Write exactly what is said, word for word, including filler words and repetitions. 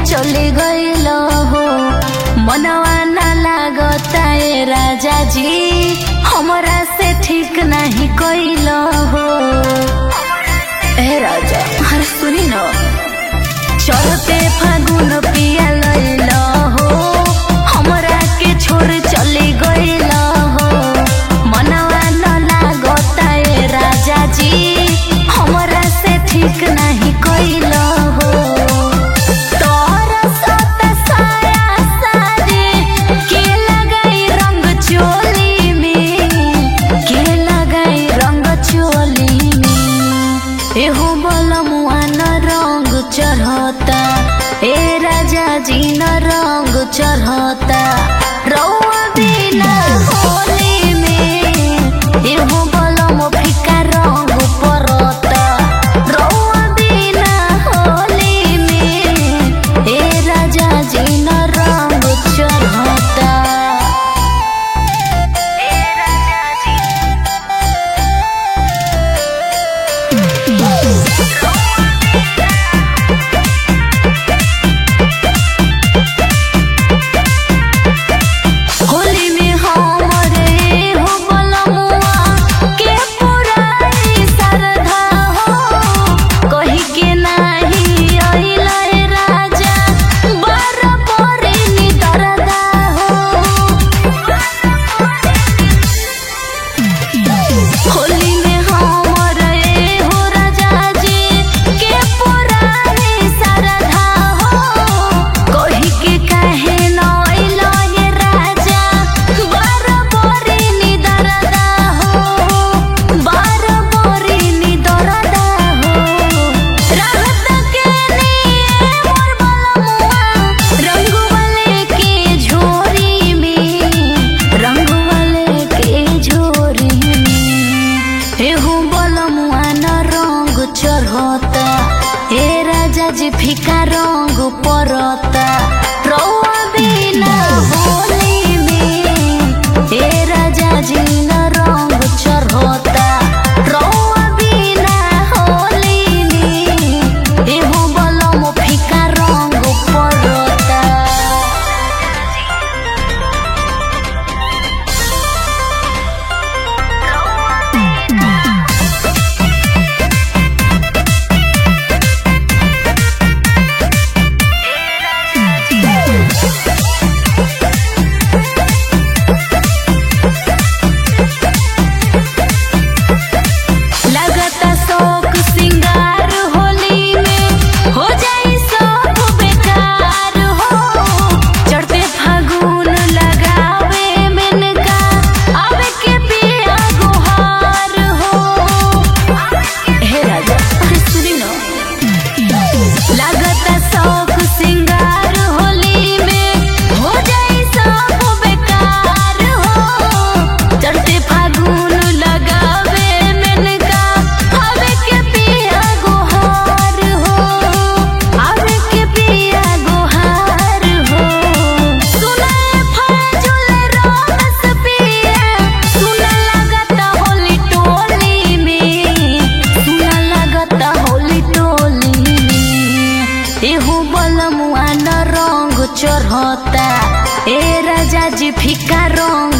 चले गइल हो मनवा ना लागता ए राजा जी हमरा से ठीक नहीं कइल हो। ए राजा हर सुनी न चढ़ते फागुन पिया लइल हो हमरा के छोड़ चले गइल हो मनवा ना लागता ए राजा जी हमरा से ठीक नहीं कइल हो। तोरा सत साया सारी के लगाई रंग चोली में के लगाई रंग चोली में एहो बलमुआ न रंग चढ़ता ए राजा जी न रंग चढ़ता रउआ बिना होली में एहो बलम फिका रंग परता रउआ बिना होली में ए राजा जी न रंग चढ़ता। ए राजा जी होली में हमरे हो बलमुआ के पुराई सरधा हो कही के नाही अइला ए राजा बार परे नि दरदा हो। होली में हमरे हो राजा जी के पुराई सरधा हो कही के काहे न अइला ए राजा बार परे नि दरदा हो बार परे नि दरदा हो। राहत के लिए मोर बलमुआ रंग वाले के झोरी में रंग वाले के झोरी में एहो बलमुआ न रंग चढ़ता ए राजा जी फिका रंग परता रउआ बिना होली में ए राजा जी न रंग चढ़ता रउआ बिना होली में एहो बलम फिका रंग परता। लगता शौक सिंगार होली में हो जाई सब बेकार हो चढ़ते फागुन लगावे मेनका आवे के पिया गुहार हो। हे राजा अरे सुनी न लगता शौक सिंगार होली में हो जाई सब बेकार हो चढ़ते फागुन लगावे मेनका आवे के पिया गुहार हो आवे के पिया गुहार हो। सुना फजूल रस पिया सुना लगता होली टोली में सुना लगता होली टोली में एहो बलमुआ न रंग चढ़ता ए राजा जी फिका रंग